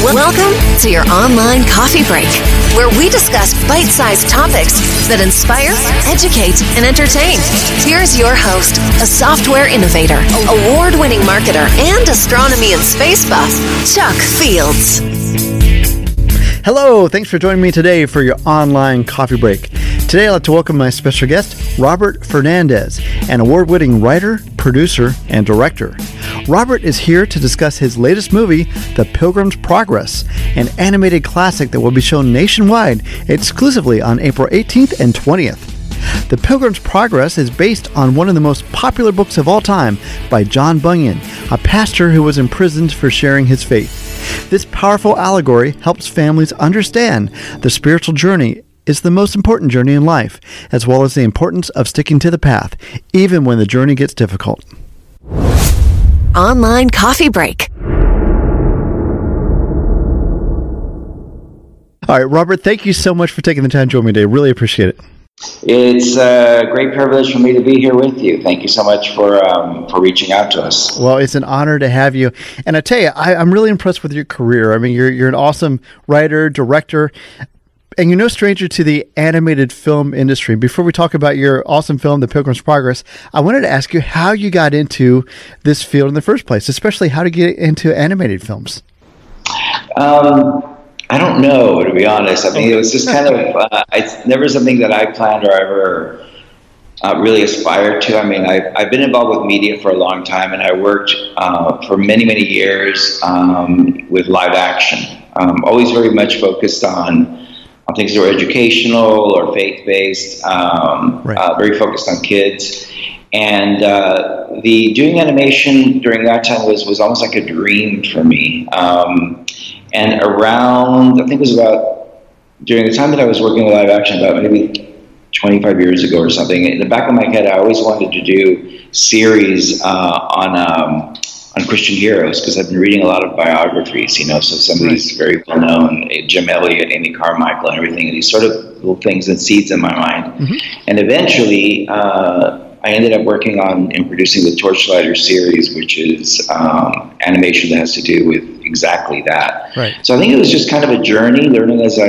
Welcome to your online coffee break, where we discuss bite-sized topics that inspire, educate, and entertain. Here's your host, a software innovator, award-winning marketer, and astronomy and space buff, Chuck Fields. Hello, thanks for joining me today for your online coffee break. Today I'd like to welcome my special guest, Robert Fernandez, an award-winning writer, producer, and director. Robert is here to discuss his latest movie, The Pilgrim's Progress, an animated classic that will be shown nationwide exclusively on April 18th and 20th. The Pilgrim's Progress is based on one of the most popular books of all time by John Bunyan, a pastor who was imprisoned for sharing his faith. This powerful allegory helps families understand the spiritual journey is the most important journey in life, as well as the importance of sticking to the path, even when the journey gets difficult. Online coffee break. All right, Robert, thank you so much for taking the time to join me today. Really appreciate it. It's a great privilege for me to be here with you. Thank you so much for reaching out to us. Well, it's an honor to have you. And I tell you, I'm really impressed with your career. I mean, you're an awesome writer, director, and you're no stranger to the animated film industry. Before we talk about your awesome film, The Pilgrim's Progress, I wanted to ask you how you got into this field in the first place, especially how to get into animated films. I don't know, to be honest. I mean, it was just kind of, it's never something that I planned or ever really aspired to. I mean, I've been involved with media for a long time, and I worked for many, many years with live action. Always very much focused on things that were educational or faith-based, right. Very focused on kids. And the doing animation during that time was almost like a dream for me. And around, I think it was about, during the time that I was working with live action, about maybe 25 years ago or something, in the back of my head, I always wanted to do series on Christian heroes, because I've been reading a lot of biographies, so some of these very well-known, Jim Elliot, Amy Carmichael, and everything, and these sort of little things and seeds in my mind. Mm-hmm. And eventually, I ended up working on and producing the Torchlighter series, which is animation that has to do with exactly that. Right. So I think it was just kind of a journey, learning as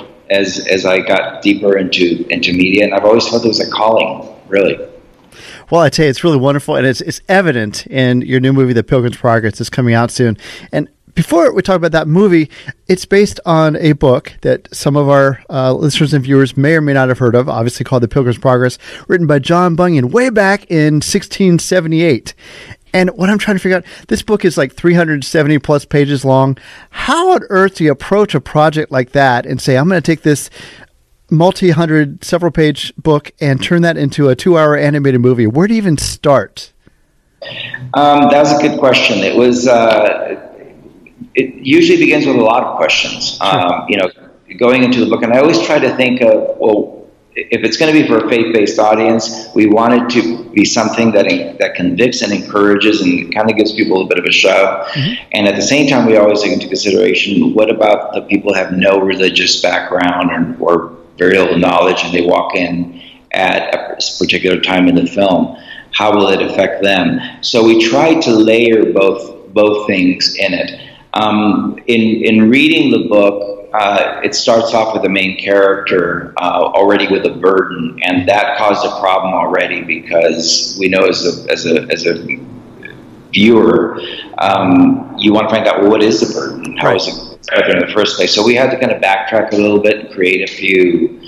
I got deeper into media, and I've always felt it was a calling, really. Well, I tell you, it's really wonderful, and it's evident in your new movie, The Pilgrim's Progress, is coming out soon. And before we talk about that movie, it's based on a book that some of our listeners and viewers may or may not have heard of, obviously called The Pilgrim's Progress, written by John Bunyan way back in 1678. And what I'm trying to figure out, this book is like 370 plus pages long. How on earth do you approach a project like that and say, I'm going to take this multi-hundred, several-page book and turn that into a 2-hour animated movie? Where do you even start? That was a good question. It was. It usually begins with a lot of questions. Sure. Going into the book, and I always try to think of, well, if it's going to be for a faith-based audience, we want it to be something that convicts and encourages and kind of gives people a bit of a shove. Mm-hmm. And at the same time, we always take into consideration, what about the people who have no religious background or very little knowledge, and they walk in at a particular time in the film? How will it affect them? So we try to layer both things in it. In reading the book, it starts off with the main character already with a burden, and that caused a problem already, because we know as a viewer, you want to find out, well, what is the burden? How is it there in the first place? So we had to kind of backtrack a little bit and create a few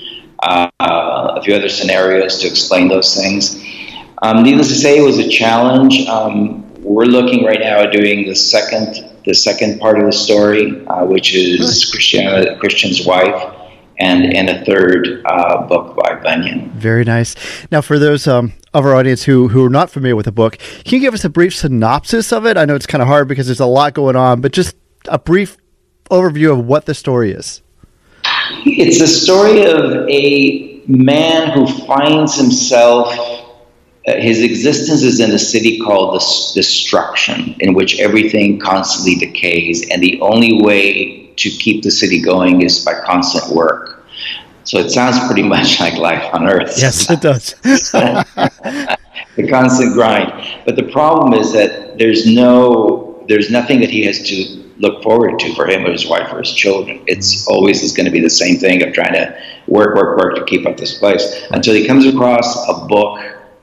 other scenarios to explain those things. Needless to say, it was a challenge. We're looking right now at doing the second part of the story, which is Christian's wife, and a third book by Bunyan. Very nice. Now, for those of our audience who are not familiar with the book, can you give us a brief synopsis of it? I know it's kind of hard because there's a lot going on, but just a brief overview of what the story is. It's a story of a man who finds himself, his existence is in a city called Destruction, in which everything constantly decays, and the only way to keep the city going is by constant work. So it sounds pretty much like life on Earth. Yes, it does. The constant grind. But the problem is that there's no there's nothing that he has to look forward to for him or his wife or his children. It's always is going to be the same thing of trying to work to keep up this place until he comes across a book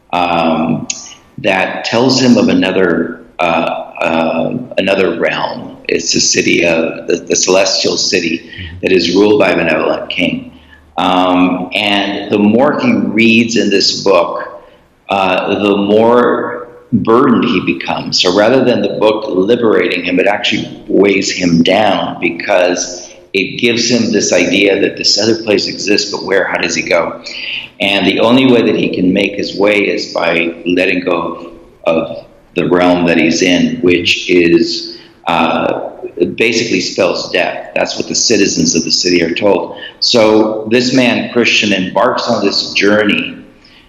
that tells him of another realm. It's the city of the celestial city that is ruled by a benevolent king. And the more he reads in this book, the more burdened he becomes. So rather than the book liberating him, it actually weighs him down because it gives him this idea that this other place exists, but where? How does he go? And the only way that he can make his way is by letting go of the realm that he's in, which is basically spells death. That's what the citizens of the city are told. So this man, Christian, embarks on this journey,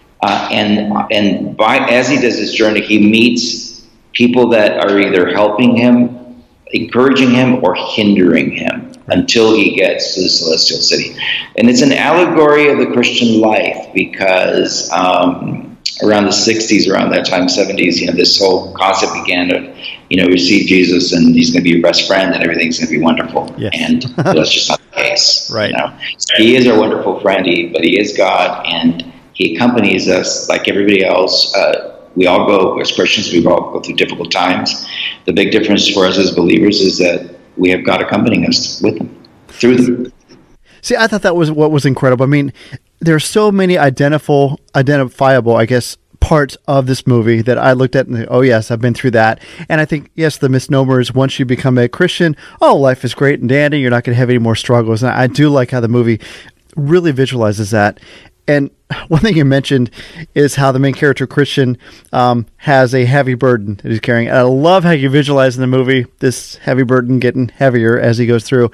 and as he does this journey, he meets people that are either helping him, encouraging him, or hindering him until he gets to the celestial city. And it's an allegory of the Christian life because around the 60s, around that time, 70s, this whole concept began to, receive Jesus and he's going to be your best friend and everything's going to be wonderful. Yes. And that's just not the case. Right. He is our wonderful friend, but he is God, and he accompanies us like everybody else. We all go, as Christians, we all go through difficult times. The big difference for us as believers is that we have God accompanying us with them, through them. See, I thought that was what was incredible. I mean, there are so many identifiable, I guess, parts of this movie that I looked at and, oh, yes, I've been through that. And I think, yes, the misnomer is once you become a Christian, life is great and dandy. You're not going to have any more struggles. And I do like how the movie really visualizes that. And one thing you mentioned is how the main character, Christian, has a heavy burden that he's carrying. And I love how you visualize in the movie this heavy burden getting heavier as he goes through.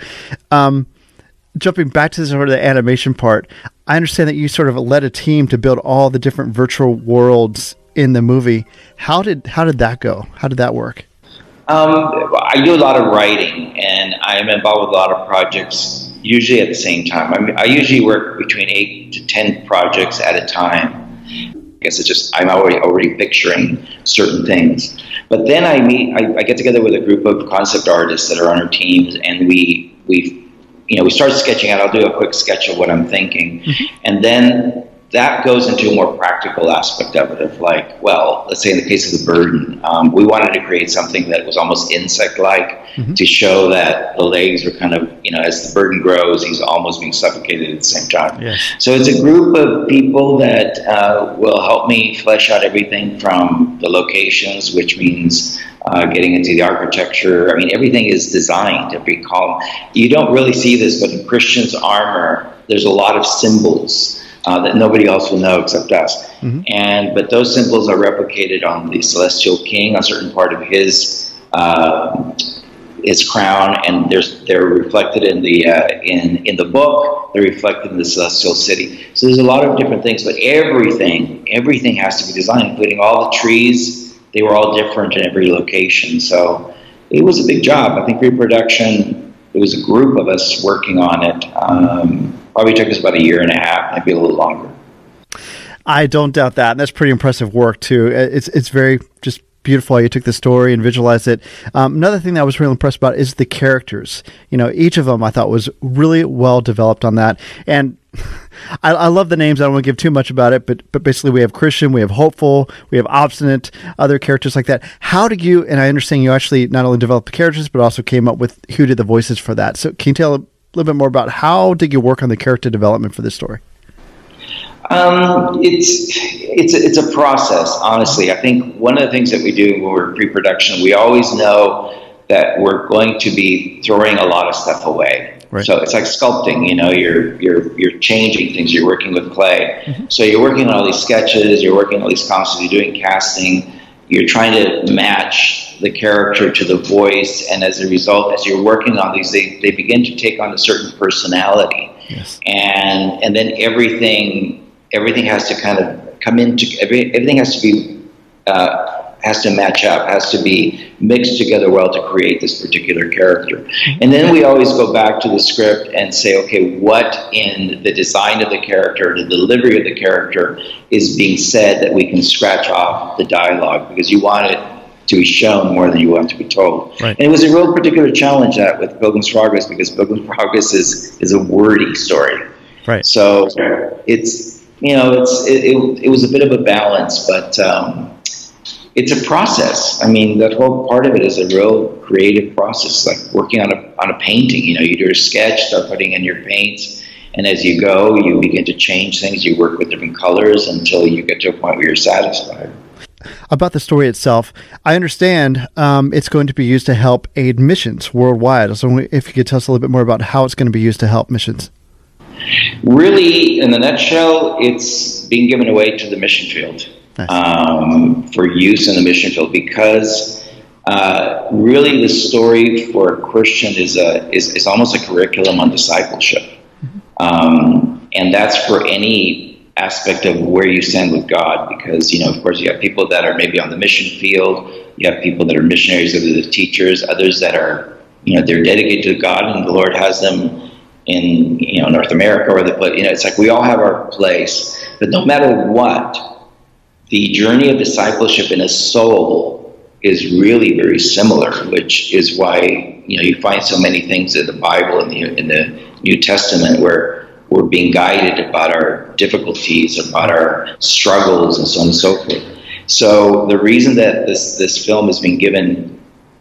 Jumping back to sort of the animation part, I understand that you sort of led a team to build all the different virtual worlds in the movie. How did that go? How did that work? I do a lot of writing, and I am involved with a lot of projects, usually at the same time. I usually work between 8 to 10 projects at a time. I guess it's just I'm already picturing certain things. But then I get together with a group of concept artists that are on our teams, and we start sketching out. I'll do a quick sketch of what I'm thinking. And then that goes into a more practical aspect of it, of like, well, let's say in the case of the burden, we wanted to create something that was almost insect-like to show that the legs are kind of, as the burden grows, he's almost being suffocated at the same time. Yes. So it's a group of people that will help me flesh out everything from the locations, which means getting into the architecture. I mean, everything is designed to be calm. You don't really see this, but in Christian's armor, there's a lot of symbols that nobody else will know except us. But those symbols are replicated on the celestial king, a certain part of his crown, and they're reflected in the book. They're reflected in the celestial city. So there's a lot of different things, but everything has to be designed, including all the trees. They were all different in every location. So it was a big job. I think pre-production, it was a group of us working on it. Probably took us about a year and a half, maybe a little longer. I don't doubt that. And that's pretty impressive work, too. It's very just beautiful how you took the story and visualized it. Another thing that I was really impressed about is the characters. Each of them I thought was really well developed on that. And I love the names. I don't want to give too much about it, but basically we have Christian, we have Hopeful, we have Obstinate, other characters like that. How did you, and I understand you actually not only developed the characters, but also came up with who did the voices for that. So can you tell a little bit more about how did you work on the character development for this story? It's a process, honestly. I think one of the things that we do when we're pre-production, we always know that we're going to be throwing a lot of stuff away. Right. So it's like sculpting, you're changing things, you're working with clay. So you're working on all these sketches, you're working on all these concepts, you're doing casting, you're trying to match the character to the voice, and as a result, as you're working on these, they begin to take on a certain personality. Yes. And then everything has to kind of come into, everything has to be has to match up, has to be mixed together well to create this particular character. And then we always go back to the script and say, okay, what in the design of the character, the delivery of the character is being said that we can scratch off the dialogue, because you want it to be shown more than you want to be told. Right. And it was a real particular challenge that with Pilgrim's Progress, because Pilgrim's Progress is a wordy story. Right. So it's, it was a bit of a balance, but it's a process. I mean, that whole part of it is a real creative process, like working on a painting. You do a sketch, start putting in your paints, and as you go, you begin to change things. You work with different colors until you get to a point where you're satisfied. About the story itself, I understand it's going to be used to help aid missions worldwide. So if you could tell us a little bit more about how it's going to be used to help missions. Really, in a nutshell, it's being given away to the mission field. Nice. For use in the mission field, because really the story for a Christian is almost a curriculum on discipleship. Mm-hmm. And that's for any aspect of where you stand with God, because, of course, you have people that are maybe on the mission field, you have people that are missionaries, other the teachers, others that are, they're dedicated to God, and the Lord has them in, North America, or it's like we all have our place, but no matter what, the journey of discipleship in a soul is really very similar, which is why you find so many things in the Bible and in the New Testament where we're being guided about our difficulties, about our struggles, and so on and so forth. So the reason that this film has been given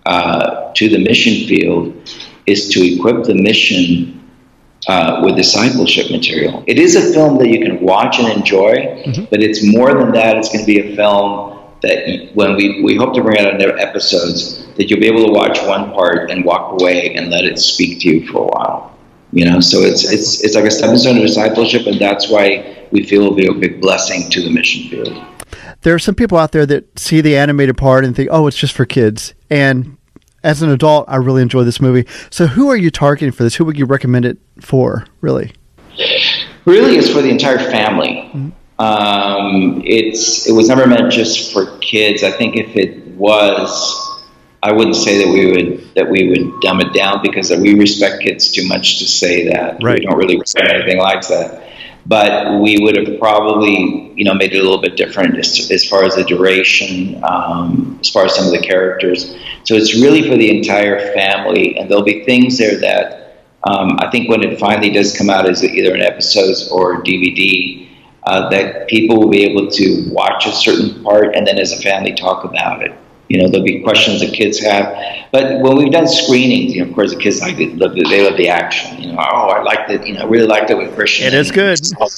to the mission field is to equip the mission with discipleship material. It is a film that you can watch and enjoy, mm-hmm. but it's more than that. It's going to be a film that when we hope to bring out in their episodes, that you'll be able to watch one part and walk away and let it speak to you for a while. So it's like a stepping stone to discipleship, and that's why we feel it'll be a big blessing to the mission field. There are some people out there that see the animated part and think, oh, it's just for kids. And as an adult, I really enjoy this movie. So who are you targeting for this? Who would you recommend it for, really? Really, it's for the entire family. Mm-hmm. It was never meant just for kids. I think if it was, I wouldn't say that we would dumb it down, because we respect kids too much to say that. Right. We don't really respect anything like that. But we would have probably, made it a little bit different as far as the duration, as far as some of the characters. So it's really for the entire family, and there'll be things there that I think when it finally does come out as either an episodes or DVD, that people will be able to watch a certain part and then as a family talk about it. There'll be questions that kids have. But when we've done screenings, of course, the kids like it. They love the action. I liked it. I really liked it with Christian. It is good.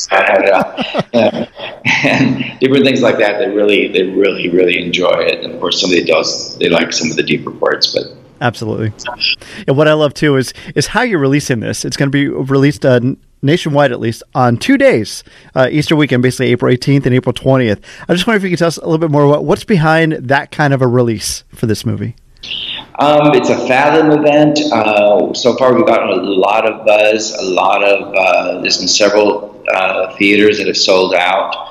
And different things like that. They really enjoy it. And of course, some of the adults, they like some of the deeper parts. But absolutely. And what I love too is how you're releasing this. It's going to be released nationwide, at least, on 2 days, Easter weekend, basically April 18th and April 20th. I just wonder if you could tell us a little bit more about what's behind that kind of a release for this movie. It's a Fathom event. So far, we've gotten a lot of buzz. There's been several theaters that have sold out.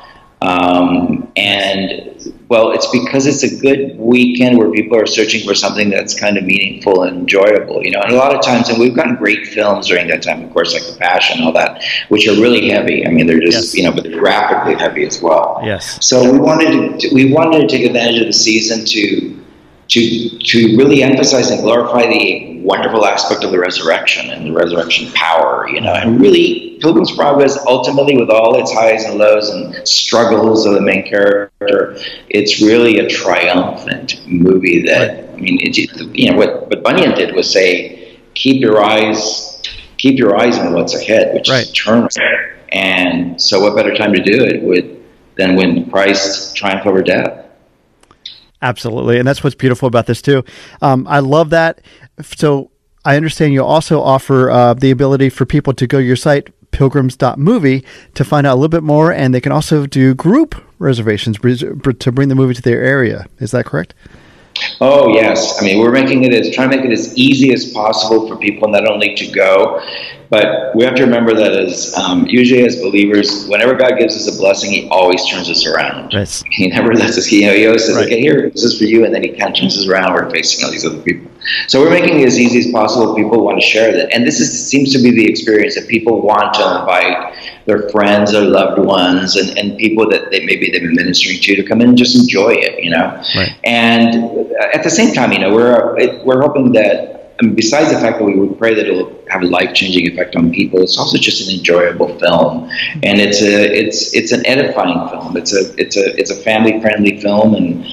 It's because it's a good weekend where people are searching for something that's kind of meaningful and enjoyable, and a lot of times, and we've gotten great films during that time, of course, like The Passion and all that, which are really heavy. I mean, they're just, yes. But they're graphically heavy as well. Yes. So we wanted to take advantage of the season to really emphasize and glorify the wonderful aspect of the resurrection and the resurrection power, and really Pilgrim's Progress, ultimately, with all its highs and lows and struggles of the main character, it's really a triumphant movie that, right. What Bunyan did was say, keep your eyes on what's ahead, which right. is eternal. And so what better time to do it than when Christ triumphed over death? Absolutely. And that's what's beautiful about this too. I love that. So I understand you also offer the ability for people to go to your site, pilgrims.movie, to find out a little bit more, and they can also do group reservations to bring the movie to their area. Is that correct? Oh, yes. We're trying to make it as easy as possible for people not only to go, but we have to remember that usually as believers, whenever God gives us a blessing, He always turns us around. Yes. He never lets us, He always says, right. okay, here, this is for you, and then He kind of turns us around, we're facing all these other people. So we're making it as easy as possible. People want to share that. And seems to be the experience that people want to invite their friends, their loved ones, and people that maybe they've been ministering to come in and just enjoy it, Right. And at the same time, we're hoping that, besides the fact that we would pray that it will have a life-changing effect on people, it's also just an enjoyable film, and it's an edifying film. It's a family-friendly film, and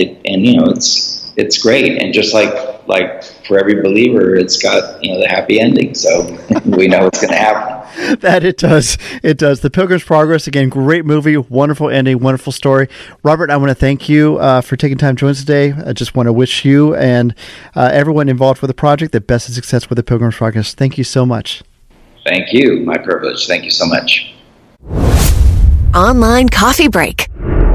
it's great. And just like for every believer, it's got the happy ending, so we know it's going to happen. That it does. It does. The Pilgrim's Progress, again, great movie, wonderful ending, wonderful story. Robert, I want to thank you for taking time to join us today. I just want to wish you and everyone involved with the project the best of success with the Pilgrim's Progress. Thank you so much. Thank you. My privilege. Thank you so much. Online Coffee Break.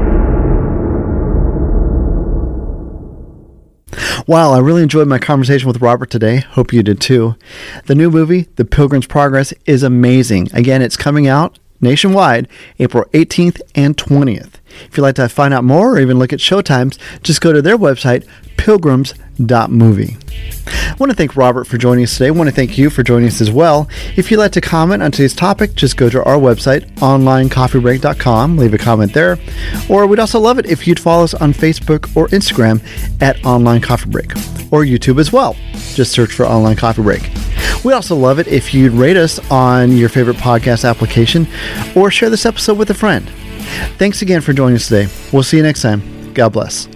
Wow, I really enjoyed my conversation with Robert today. Hope you did too. The new movie, The Pilgrim's Progress, is amazing. Again, it's coming out nationwide April 18th and 20th. If you'd like to find out more or even look at showtimes, just go to their website, pilgrims.movie. I want to thank Robert for joining us today. I want to thank you for joining us as well. If you'd like to comment on today's topic, just go to our website, onlinecoffeebreak.com, leave a comment there. Or we'd also love it if you'd follow us on Facebook or Instagram at Online Coffee Break, or YouTube as well. Just search for Online Coffee Break. We'd also love it if you'd rate us on your favorite podcast application or share this episode with a friend. Thanks again for joining us today. We'll see you next time. God bless.